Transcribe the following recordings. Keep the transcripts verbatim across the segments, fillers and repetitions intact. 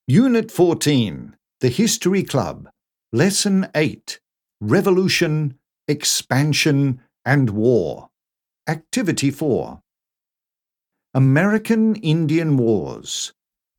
Unit fourteen, The History Club, Lesson eight, Revolution, Expansion and War. Activity four. American Indian Wars.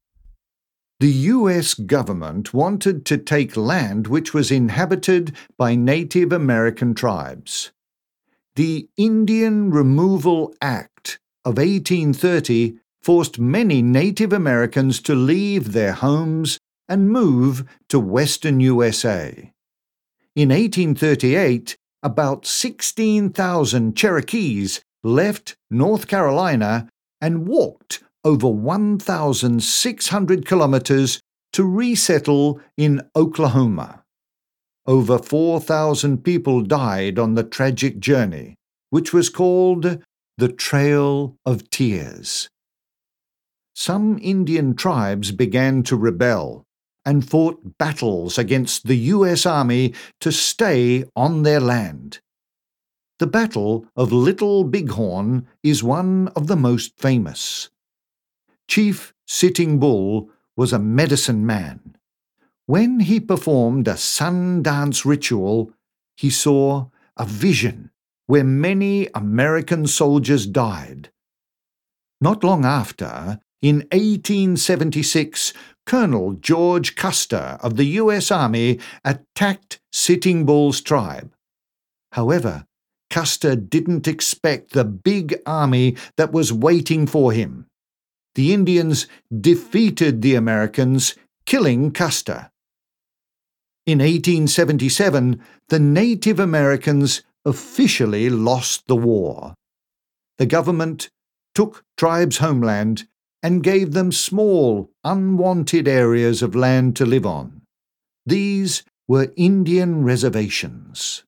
The U S government wanted to take land which was inhabited by Native American tribes. The Indian Removal Act of eighteen thirty forced many Native Americans to leave their homes and move to western U S A. In eighteen thirty-eight, about sixteen thousand Cherokees left North Carolina and walked over one thousand six hundred kilometers to resettle in Oklahoma. Over four thousand people died on the tragic journey, which was called the Trail of Tears. Some Indian tribes began to rebel and fought battles against the U S Army to stay on their land. The Battle of Little Bighorn is one of the most famous. Chief Sitting Bull was a medicine man. When he performed a sun dance ritual, he saw a vision where many American soldiers died. Not long after, in eighteen seventy-six, Colonel George Custer of the U S Army attacked Sitting Bull's tribe. However, Custer didn't expect the big army that was waiting for him. The Indians defeated the Americans, killing Custer. In eighteen seventy-seven, the Native Americans officially lost the war. The government took tribes' homeland and gave them small, unwanted areas of land to live on. These were Indian reservations.